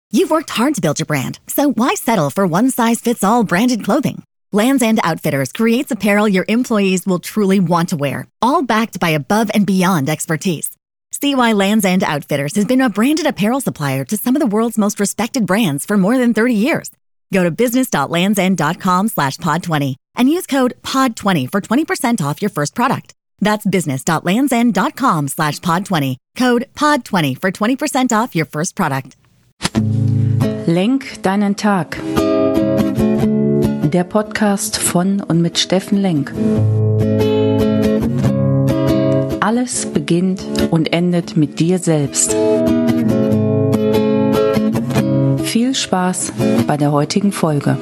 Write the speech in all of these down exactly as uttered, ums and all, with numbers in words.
You've worked hard to build your brand, so why settle for one-size-fits-all branded clothing? Lands' End Outfitters creates apparel your employees will truly want to wear, all backed by above-and-beyond expertise. See why Lands' End Outfitters has been a branded apparel supplier to some of the world's most respected brands for more than thirty years. Go to business.landsend.com slash pod 20 and use code pod twenty for twenty percent off your first product. That's business.landsend.com slash pod 20. Code pod twenty for twenty percent off your first product. Lenk deinen Tag. Der Podcast von und mit Steffen Lenk. Alles beginnt und endet mit dir selbst. Viel Spaß bei der heutigen Folge.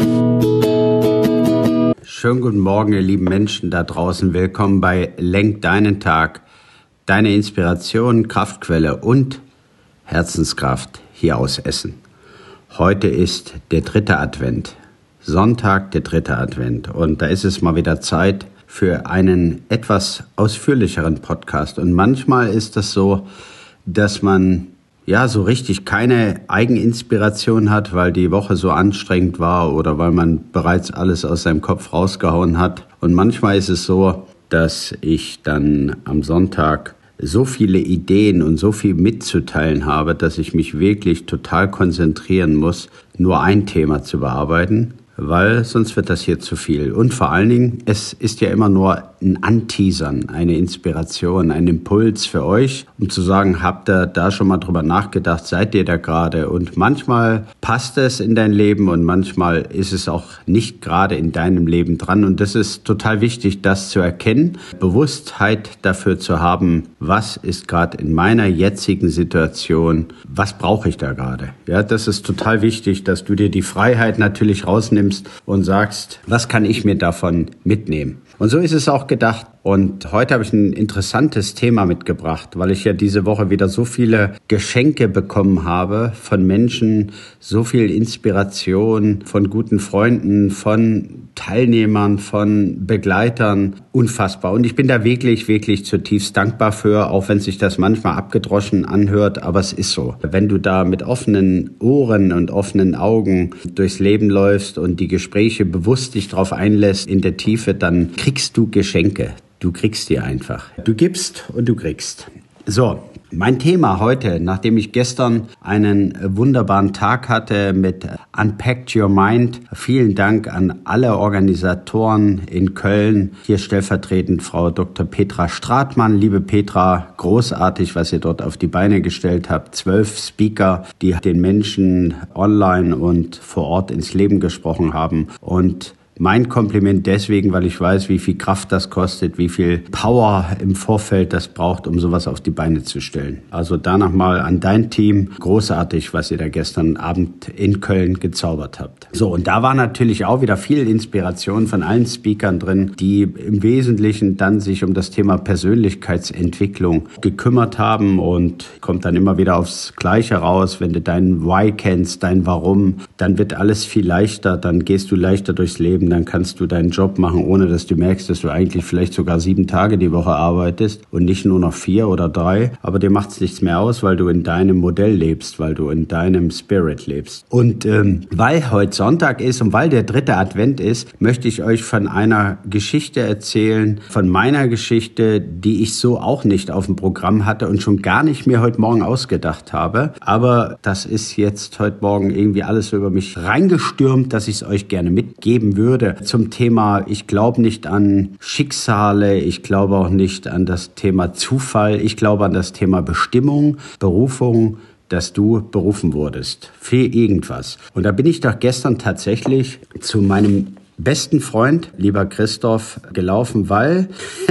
Schönen guten Morgen, ihr lieben Menschen da draußen. Willkommen bei Lenk deinen Tag. Deine Inspiration, Kraftquelle und Herzenskraft hier aus Essen. Heute ist der dritte Advent. Sonntag, der dritte Advent. Und da ist es mal wieder Zeit für einen etwas ausführlicheren Podcast. Und manchmal ist das so, dass man ja so richtig keine Eigeninspiration hat, weil die Woche so anstrengend war oder weil man bereits alles aus seinem Kopf rausgehauen hat. Und manchmal ist es so, dass ich dann am Sonntag so viele Ideen und so viel mitzuteilen habe, dass ich mich wirklich total konzentrieren muss, nur ein Thema zu bearbeiten, weil sonst wird das hier zu viel. Und vor allen Dingen, es ist ja immer nur ein Anteasern, eine Inspiration, ein Impuls für euch, um zu sagen, habt ihr da schon mal drüber nachgedacht, seid ihr da gerade? Und manchmal passt es in dein Leben und manchmal ist es auch nicht gerade in deinem Leben dran. Und das ist total wichtig, das zu erkennen, Bewusstheit dafür zu haben, was ist gerade in meiner jetzigen Situation, was brauche ich da gerade? Ja, das ist total wichtig, dass du dir die Freiheit natürlich rausnimmst und sagst, was kann ich mir davon mitnehmen? Und so ist es auch gedacht. Und heute habe ich ein interessantes Thema mitgebracht, weil ich ja diese Woche wieder so viele Geschenke bekommen habe von Menschen, so viel Inspiration von guten Freunden, von Teilnehmern, von Begleitern. Unfassbar. Und ich bin da wirklich, wirklich zutiefst dankbar für, auch wenn sich das manchmal abgedroschen anhört, aber es ist so. Wenn du da mit offenen Ohren und offenen Augen durchs Leben läufst und die Gespräche bewusst dich drauf einlässt in der Tiefe, dann kriegst du Geschenke. Du kriegst die einfach. Du gibst und du kriegst. So, mein Thema heute, nachdem ich gestern einen wunderbaren Tag hatte mit Unpacked Your Mind. Vielen Dank an alle Organisatoren in Köln. Hier stellvertretend Frau Doktor Petra Stratmann. Liebe Petra, großartig, was ihr dort auf die Beine gestellt habt. Zwölf Speaker, die den Menschen online und vor Ort ins Leben gesprochen haben. Und mein Kompliment deswegen, weil ich weiß, wie viel Kraft das kostet, wie viel Power im Vorfeld das braucht, um sowas auf die Beine zu stellen. Also danach mal an dein Team. Großartig, was ihr da gestern Abend in Köln gezaubert habt. So, und da war natürlich auch wieder viel Inspiration von allen Speakern drin, die im Wesentlichen dann sich um das Thema Persönlichkeitsentwicklung gekümmert haben und kommt dann immer wieder aufs Gleiche raus. Wenn du dein Why kennst, dein Warum, dann wird alles viel leichter, dann gehst du leichter durchs Leben. Dann kannst du deinen Job machen, ohne dass du merkst, dass du eigentlich vielleicht sogar sieben Tage die Woche arbeitest und nicht nur noch vier oder drei. Aber dir macht es nichts mehr aus, weil du in deinem Modell lebst, weil du in deinem Spirit lebst. Und ähm, weil heute Sonntag ist und weil der dritte Advent ist, möchte ich euch von einer Geschichte erzählen, von meiner Geschichte, die ich so auch nicht auf dem Programm hatte und schon gar nicht mir heute Morgen ausgedacht habe. Aber das ist jetzt heute Morgen irgendwie alles so über mich reingestürmt, dass ich es euch gerne mitgeben würde. Zum Thema, ich glaube nicht an Schicksale, ich glaube auch nicht an das Thema Zufall, ich glaube an das Thema Bestimmung, Berufung, dass du berufen wurdest für irgendwas. Und da bin ich doch gestern tatsächlich zu meinem besten Freund, lieber Christoph, gelaufen, weil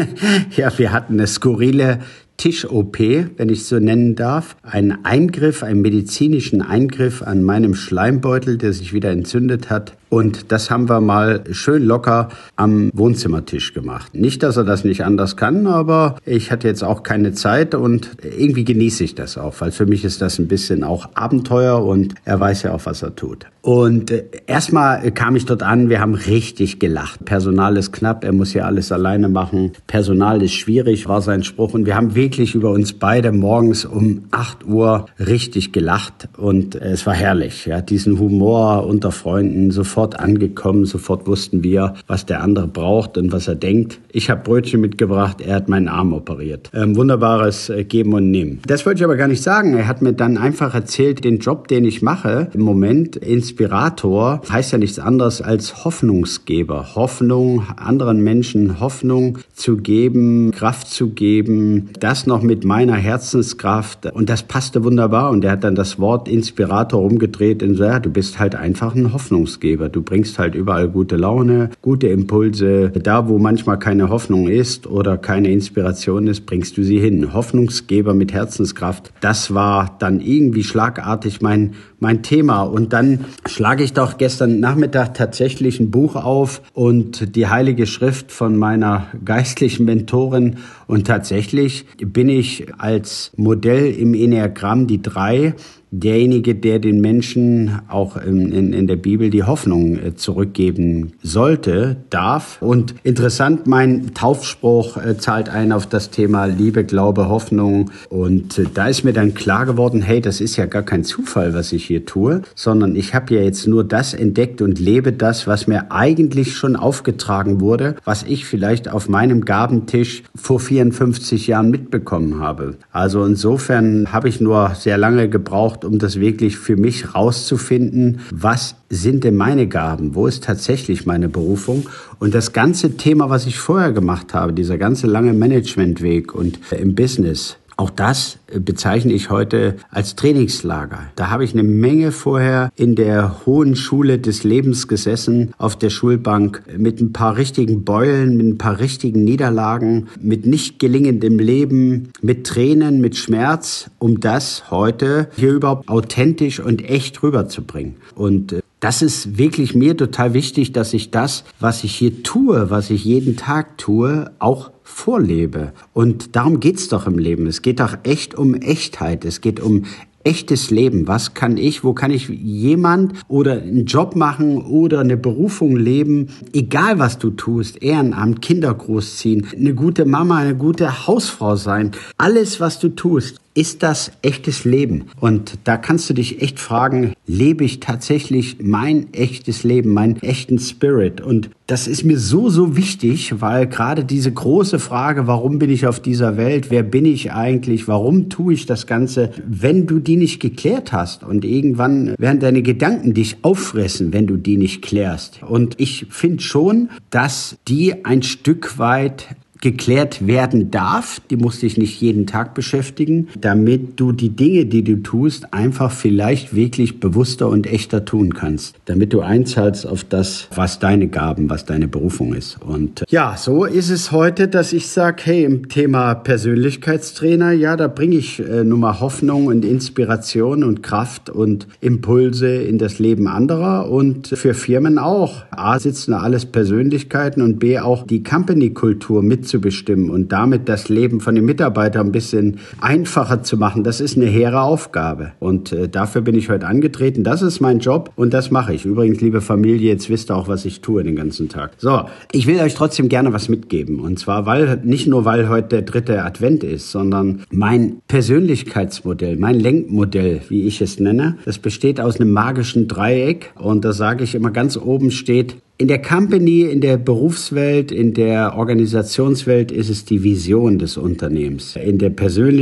ja, wir hatten eine skurrile Tisch-O P, wenn ich es so nennen darf. Ein Eingriff, einen medizinischen Eingriff an meinem Schleimbeutel, der sich wieder entzündet hat. Und das haben wir mal schön locker am Wohnzimmertisch gemacht. Nicht, dass er das nicht anders kann, aber ich hatte jetzt auch keine Zeit und irgendwie genieße ich das auch, weil für mich ist das ein bisschen auch Abenteuer und er weiß ja auch, was er tut. Und äh, erstmal kam ich dort an, wir haben richtig gelacht. Personal ist knapp, er muss ja alles alleine machen. Personal ist schwierig, war sein Spruch. Und wir haben wirklich über uns beide morgens um acht Uhr richtig gelacht. Und äh, es war herrlich, ja, diesen Humor unter Freunden, sofort angekommen, sofort wussten wir, was der andere braucht und was er denkt. Ich habe Brötchen mitgebracht, er hat meinen Arm operiert. Ähm, wunderbares äh, Geben und Nehmen. Das wollte ich aber gar nicht sagen. Er hat mir dann einfach erzählt, den Job, den ich mache, im Moment Inspirator, heißt ja nichts anderes als Hoffnungsgeber. Hoffnung, anderen Menschen Hoffnung zu geben, Kraft zu geben, das noch mit meiner Herzenskraft. Und das passte wunderbar. Und er hat dann das Wort Inspirator umgedreht und so, ja, du bist halt einfach ein Hoffnungsgeber. Du bringst halt überall gute Laune, gute Impulse. Da, wo manchmal keine Hoffnung ist oder keine Inspiration ist, bringst du sie hin. Hoffnungsgeber mit Herzenskraft. Das war dann irgendwie schlagartig mein, mein Thema. Und dann schlage ich doch gestern Nachmittag tatsächlich ein Buch auf und die Heilige Schrift von meiner geistlichen Mentorin. Und tatsächlich bin ich als Modell im Enneagramm die drei, derjenige, der den Menschen auch in, in, in der Bibel die Hoffnung zurückgeben sollte, darf. Und interessant, mein Taufspruch äh, zahlt ein auf das Thema Liebe, Glaube, Hoffnung. Und äh, da ist mir dann klar geworden, hey, das ist ja gar kein Zufall, was ich hier tue, sondern ich habe ja jetzt nur das entdeckt und lebe das, was mir eigentlich schon aufgetragen wurde, was ich vielleicht auf meinem Gabentisch vor vierundfünfzig Jahren mitbekommen habe. Also insofern habe ich nur sehr lange gebraucht, um das wirklich für mich rauszufinden, was sind denn meine Gaben, wo ist tatsächlich meine Berufung. Und das ganze Thema, was ich vorher gemacht habe, dieser ganze lange Managementweg und im Business, auch das bezeichne ich heute als Trainingslager. Da habe ich eine Menge vorher in der hohen Schule des Lebens gesessen, auf der Schulbank, mit ein paar richtigen Beulen, mit ein paar richtigen Niederlagen, mit nicht gelingendem Leben, mit Tränen, mit Schmerz, um das heute hier überhaupt authentisch und echt rüberzubringen. Und das ist wirklich mir total wichtig, dass ich das, was ich hier tue, was ich jeden Tag tue, auch vorlebe. Und darum geht's doch im Leben. Es geht doch echt um Echtheit. Es geht um echtes Leben. Was kann ich, wo kann ich jemand oder einen Job machen oder eine Berufung leben? Egal, was du tust, Ehrenamt, Kinder großziehen, eine gute Mama, eine gute Hausfrau sein. Alles, was du tust, ist das echtes Leben? Und da kannst du dich echt fragen, lebe ich tatsächlich mein echtes Leben, meinen echten Spirit? Und das ist mir so, so wichtig, weil gerade diese große Frage, warum bin ich auf dieser Welt? Wer bin ich eigentlich? Warum tue ich das Ganze? Wenn du die nicht geklärt hast und irgendwann werden deine Gedanken dich auffressen, wenn du die nicht klärst. Und ich finde schon, dass die ein Stück weit geklärt werden darf, die muss dich nicht jeden Tag beschäftigen, damit du die Dinge, die du tust, einfach vielleicht wirklich bewusster und echter tun kannst, damit du einzahlst auf das, was deine Gaben, was deine Berufung ist. Und ja, so ist es heute, dass ich sage, hey, im Thema Persönlichkeitstrainer, ja, da bringe ich äh, nun mal Hoffnung und Inspiration und Kraft und Impulse in das Leben anderer und für Firmen auch. A, sitzen da alles Persönlichkeiten und B, auch die Company-Kultur mit zu bestimmen und damit das Leben von den Mitarbeitern ein bisschen einfacher zu machen, das ist eine hehre Aufgabe. Und äh, dafür bin ich heute angetreten. Das ist mein Job und das mache ich. Übrigens, liebe Familie, jetzt wisst ihr auch, was ich tue den ganzen Tag. So, ich will euch trotzdem gerne was mitgeben. Und zwar, weil nicht nur, weil heute der dritte Advent ist, sondern mein Persönlichkeitsmodell, mein Lenkmodell, wie ich es nenne, das besteht aus einem magischen Dreieck. Und da sage ich immer, ganz oben steht, in der Company, in der Berufswelt, in der Organisationswelt ist es die Vision des Unternehmens. In der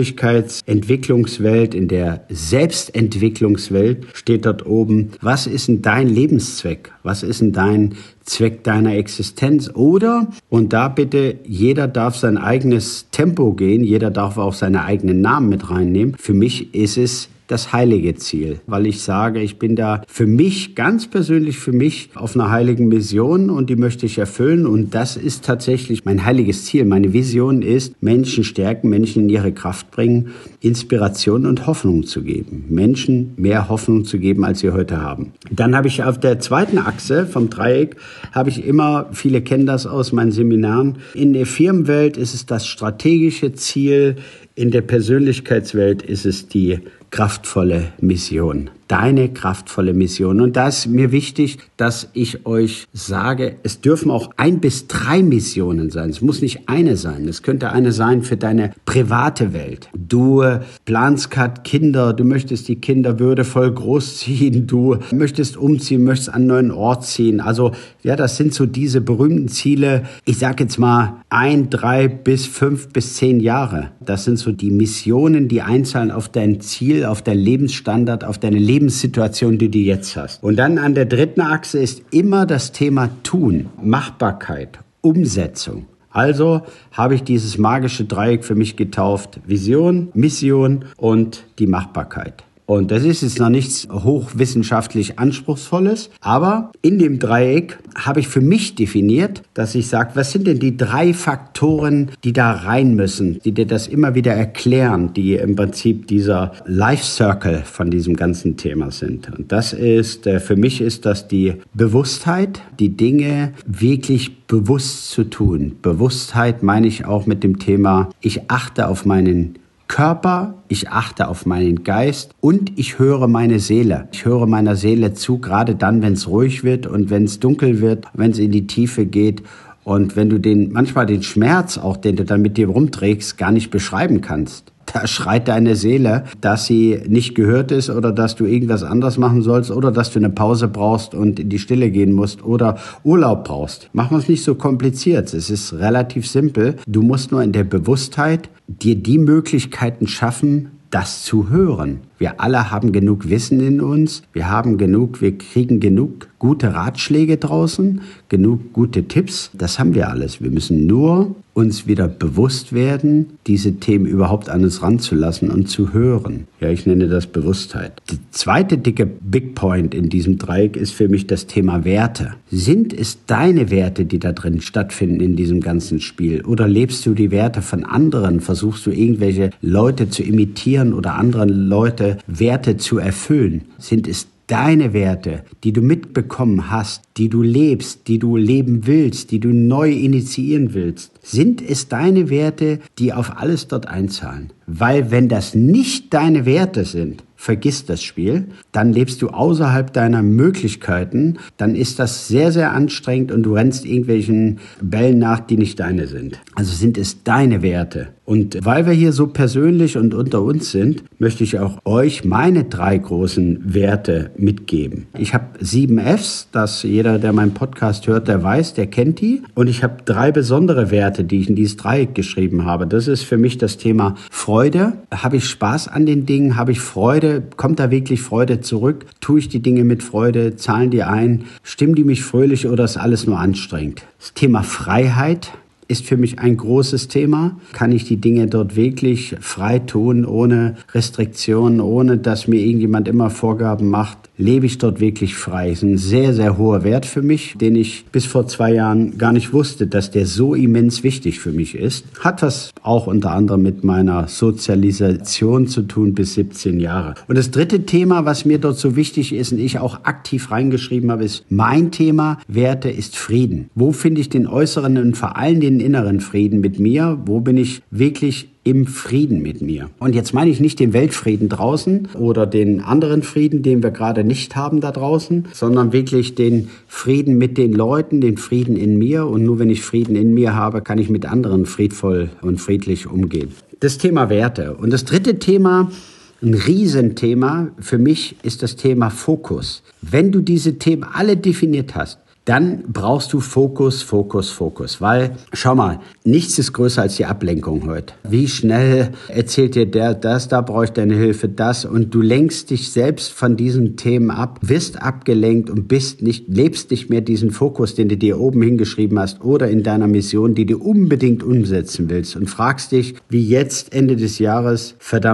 Persönlichkeitsentwicklungswelt, in der Selbstentwicklungswelt steht dort oben, was ist denn dein Lebenszweck? Was ist denn dein Zweck deiner Existenz? Oder, und da bitte, jeder darf sein eigenes Tempo gehen, jeder darf auch seine eigenen Namen mit reinnehmen. Für mich ist es das heilige Ziel, weil ich sage, ich bin da für mich, ganz persönlich für mich, auf einer heiligen Mission und die möchte ich erfüllen und das ist tatsächlich mein heiliges Ziel. Meine Vision ist, Menschen stärken, Menschen in ihre Kraft bringen, Inspiration und Hoffnung zu geben. Menschen mehr Hoffnung zu geben, als sie heute haben. Dann habe ich auf der zweiten Achse vom Dreieck, habe ich immer, viele kennen das aus meinen Seminaren, in der Firmenwelt ist es das strategische Ziel, in der Persönlichkeitswelt ist es die kraftvolle Mission. Deine kraftvolle Mission. Und da ist mir wichtig, dass ich euch sage, es dürfen auch ein bis drei Missionen sein. Es muss nicht eine sein. Es könnte eine sein für deine private Welt. Du planst gerade Kinder, du möchtest die Kinder würdevoll großziehen, du möchtest umziehen, möchtest an einen neuen Ort ziehen. Also ja, das sind so diese berühmten Ziele. Ich sage jetzt mal ein, drei bis fünf bis zehn Jahre. Das sind so die Missionen, die einzahlen auf dein Ziel, auf dein Lebensstandard, auf deine Lebenssituation, die du jetzt hast. Und dann an der dritten Achse ist immer das Thema Tun, Machbarkeit, Umsetzung. Also habe ich dieses magische Dreieck für mich getauft. Vision, Mission und die Machbarkeit. Und das ist jetzt noch nichts hochwissenschaftlich Anspruchsvolles, aber in dem Dreieck habe ich für mich definiert, dass ich sage, was sind denn die drei Faktoren, die da rein müssen, die dir das immer wieder erklären, die im Prinzip dieser Life Circle von diesem ganzen Thema sind. Und das ist, für mich ist das die Bewusstheit, die Dinge wirklich bewusst zu tun. Bewusstheit meine ich auch mit dem Thema, ich achte auf meinen Körper, ich achte auf meinen Geist und ich höre meine Seele. Ich höre meiner Seele zu, gerade dann, wenn es ruhig wird und wenn es dunkel wird, wenn es in die Tiefe geht und wenn du den manchmal den Schmerz, auch den du dann mit dir rumträgst, gar nicht beschreiben kannst. Da schreit deine Seele, dass sie nicht gehört ist oder dass du irgendwas anderes machen sollst oder dass du eine Pause brauchst und in die Stille gehen musst oder Urlaub brauchst. Machen wir es nicht so kompliziert. Es ist relativ simpel. Du musst nur in der Bewusstheit dir die Möglichkeiten schaffen, das zu hören. Wir alle haben genug Wissen in uns. Wir haben genug, wir kriegen genug gute Ratschläge draußen, genug gute Tipps. Das haben wir alles. Wir müssen nur uns wieder bewusst werden, diese Themen überhaupt an uns ranzulassen und zu hören. Ja, ich nenne das Bewusstheit. Die zweite dicke Big Point in diesem Dreieck ist für mich das Thema Werte. Sind es deine Werte, die da drin stattfinden in diesem ganzen Spiel? Oder lebst du die Werte von anderen? Versuchst du irgendwelche Leute zu imitieren oder anderen Leute Werte zu erfüllen? Sind es deine Werte, die du mitbekommen hast, die du lebst, die du leben willst, die du neu initiieren willst? Sind es deine Werte, die auf alles dort einzahlen? Weil wenn das nicht deine Werte sind, vergiss das Spiel, dann lebst du außerhalb deiner Möglichkeiten, dann ist das sehr, sehr anstrengend und du rennst irgendwelchen Bällen nach, die nicht deine sind. Also sind es deine Werte. Und weil wir hier so persönlich und unter uns sind, möchte ich auch euch meine drei großen Werte mitgeben. Ich habe sieben Fs, das jeder, der meinen Podcast hört, der weiß, der kennt die. Und ich habe drei besondere Werte, die ich in dieses Dreieck geschrieben habe. Das ist für mich das Thema Freude. Habe ich Spaß an den Dingen? Habe ich Freude? Kommt da wirklich Freude zurück? Tue ich die Dinge mit Freude? Zahlen die ein? Stimmen die mich fröhlich oder ist alles nur anstrengend? Das Thema Freiheit ist für mich ein großes Thema. Kann ich die Dinge dort wirklich frei tun, ohne Restriktionen, ohne dass mir irgendjemand immer Vorgaben macht? Lebe ich dort wirklich frei? Das ist ein sehr, sehr hoher Wert für mich, den ich bis vor zwei Jahren gar nicht wusste, dass der so immens wichtig für mich ist. Hat was auch unter anderem mit meiner Sozialisation zu tun bis siebzehn Jahre. Und das dritte Thema, was mir dort so wichtig ist und ich auch aktiv reingeschrieben habe, ist mein Thema Werte ist Frieden. Wo finde ich den äußeren und vor allem den inneren Frieden mit mir? Wo bin ich wirklich im Frieden mit mir? Und jetzt meine ich nicht den Weltfrieden draußen oder den anderen Frieden, den wir gerade nicht haben da draußen, sondern wirklich den Frieden mit den Leuten, den Frieden in mir. Und nur wenn ich Frieden in mir habe, kann ich mit anderen friedvoll und friedlich umgehen. Das Thema Werte. Und das dritte Thema, ein Riesenthema für mich, ist das Thema Fokus. Wenn du diese Themen alle definiert hast, dann brauchst du Fokus, Fokus, Fokus. Weil, schau mal, nichts ist größer als die Ablenkung heute. Wie schnell erzählt dir der das, da brauche ich deine Hilfe, das. Und du lenkst dich selbst von diesen Themen ab, wirst abgelenkt und bist nicht, lebst nicht mehr diesen Fokus, den du dir oben hingeschrieben hast oder in deiner Mission, die du unbedingt umsetzen willst. Und fragst dich, wie jetzt Ende des Jahres, verdammt,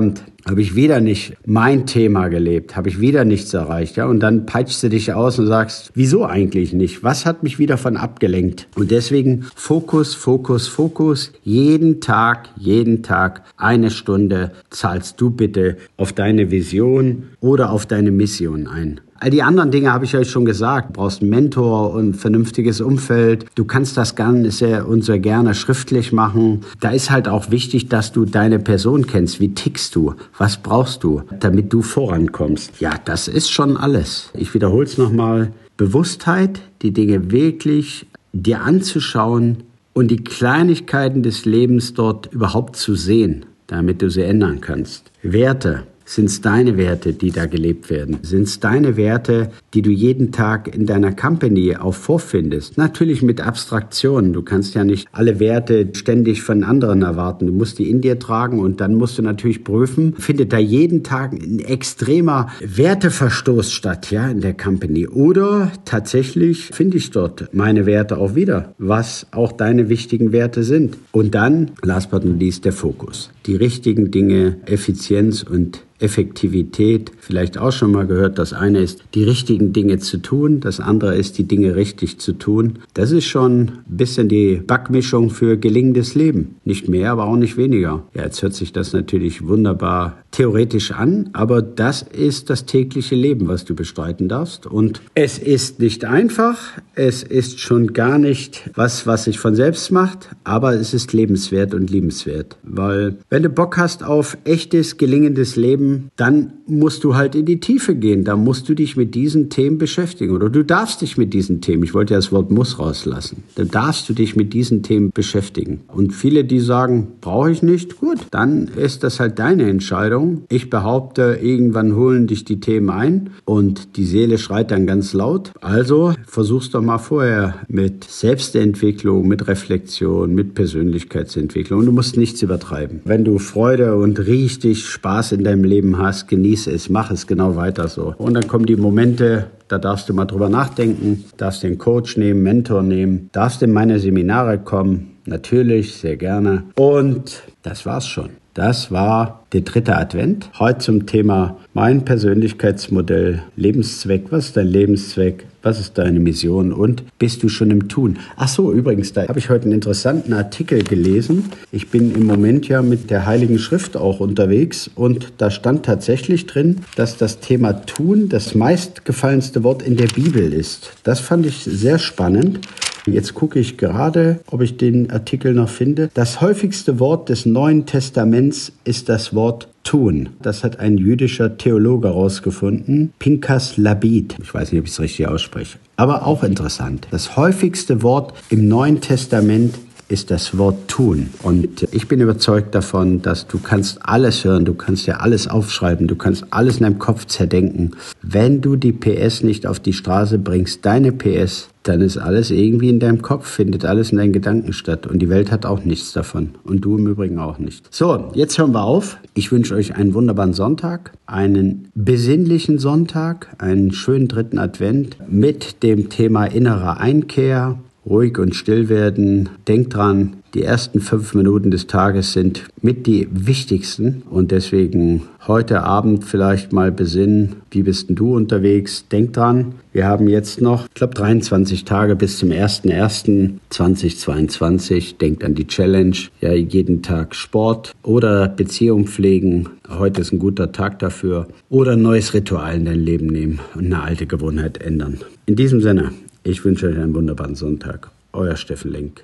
habe ich wieder nicht mein Thema gelebt, habe ich wieder nichts erreicht. Ja? Und dann peitschst du dich aus und sagst, wieso eigentlich nicht? Was hat mich wieder von abgelenkt? Und deswegen Fokus, Fokus, Fokus. Jeden Tag, jeden Tag eine Stunde zahlst du bitte auf deine Vision oder auf deine Mission ein. All die anderen Dinge habe ich euch schon gesagt. Du brauchst einen Mentor und ein vernünftiges Umfeld. Du kannst das gerne sehr und sehr gerne schriftlich machen. Da ist halt auch wichtig, dass du deine Person kennst. Wie tickst du? Was brauchst du, damit du vorankommst? Ja, das ist schon alles. Ich wiederhole es nochmal. Bewusstheit, die Dinge wirklich dir anzuschauen und die Kleinigkeiten des Lebens dort überhaupt zu sehen, damit du sie ändern kannst. Werte. Sind es deine Werte, die da gelebt werden? Sind es deine Werte, die du jeden Tag in deiner Company auch vorfindest? Natürlich mit Abstraktionen. Du kannst ja nicht alle Werte ständig von anderen erwarten. Du musst die in dir tragen und dann musst du natürlich prüfen, findet da jeden Tag ein extremer Werteverstoß statt, ja, in der Company? Oder tatsächlich finde ich dort meine Werte auch wieder, was auch deine wichtigen Werte sind. Und dann, last but not least, der Fokus. Die richtigen Dinge, Effizienz und Effektivität, vielleicht auch schon mal gehört. Das eine ist, die richtigen Dinge zu tun. Das andere ist, die Dinge richtig zu tun. Das ist schon ein bisschen die Backmischung für gelingendes Leben. Nicht mehr, aber auch nicht weniger. Ja, jetzt hört sich das natürlich wunderbar theoretisch an, aber das ist das tägliche Leben, was du bestreiten darfst. Und es ist nicht einfach. Es ist schon gar nicht was, was sich von selbst macht, aber es ist lebenswert und liebenswert. Weil wenn du Bock hast auf echtes, gelingendes Leben, dann musst du halt in die Tiefe gehen. Da musst du dich mit diesen Themen beschäftigen. Oder du darfst dich mit diesen Themen, ich wollte ja das Wort muss rauslassen, dann darfst du dich mit diesen Themen beschäftigen. Und viele, die sagen, brauche ich nicht, gut, dann ist das halt deine Entscheidung. Ich behaupte, irgendwann holen dich die Themen ein und die Seele schreit dann ganz laut. Also versuch's doch mal vorher mit Selbstentwicklung, mit Reflexion, mit Persönlichkeitsentwicklung. Und du musst nichts übertreiben. Wenn du Freude und richtig Spaß in deinem Leben hast, genieße es, mach es genau weiter so. Und dann kommen die Momente, da darfst du mal drüber nachdenken, darfst den Coach nehmen, Mentor nehmen, darfst in meine Seminare kommen, natürlich, sehr gerne. Und das war's schon. Das war der dritte Advent. Heute zum Thema mein Persönlichkeitsmodell, Lebenszweck. Was ist dein Lebenszweck? Was ist deine Mission? Und bist du schon im Tun? Ach so, übrigens, da habe ich heute einen interessanten Artikel gelesen. Ich bin im Moment ja mit der Heiligen Schrift auch unterwegs und da stand tatsächlich drin, dass das Thema Tun das meistgefallenste Wort in der Bibel ist. Das fand ich sehr spannend. Jetzt gucke ich gerade, ob ich den Artikel noch finde. Das häufigste Wort des Neuen Testaments ist das Wort tun. Das hat ein jüdischer Theologe herausgefunden, Pinchas Labid. Ich weiß nicht, ob ich es richtig ausspreche. Aber auch interessant. Das häufigste Wort im Neuen Testament ist das Wort tun. Und ich bin überzeugt davon, dass du kannst alles hören, du kannst ja alles aufschreiben, du kannst alles in deinem Kopf zerdenken. Wenn du die P S nicht auf die Straße bringst, deine P S, dann ist alles irgendwie in deinem Kopf, findet alles in deinen Gedanken statt. Und die Welt hat auch nichts davon. Und du im Übrigen auch nicht. So, jetzt hören wir auf. Ich wünsche euch einen wunderbaren Sonntag, einen besinnlichen Sonntag, einen schönen dritten Advent mit dem Thema innere Einkehr. Ruhig und still werden. Denk dran, die ersten fünf Minuten des Tages sind mit die wichtigsten. Und deswegen heute Abend vielleicht mal besinnen, wie bist denn du unterwegs? Denk dran, wir haben jetzt noch, ich glaube, dreiundzwanzig Tage bis zum ersten ersten zweitausendzweiundzwanzig. Denkt an die Challenge, ja, jeden Tag Sport oder Beziehung pflegen. Heute ist ein guter Tag dafür. Oder ein neues Ritual in dein Leben nehmen und eine alte Gewohnheit ändern. In diesem Sinne, ich wünsche euch einen wunderbaren Sonntag. Euer Steffen Lenk.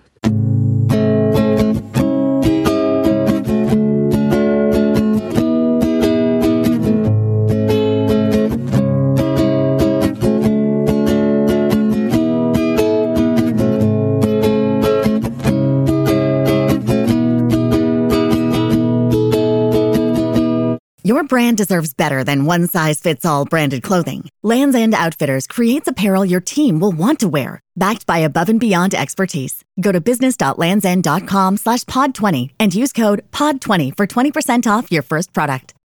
Your brand deserves better than one-size-fits-all branded clothing. Lands' End Outfitters creates apparel your team will want to wear, backed by above and beyond expertise. Go to business.landsend.com slash pod 20 and use code pod twenty for twenty percent off your first product.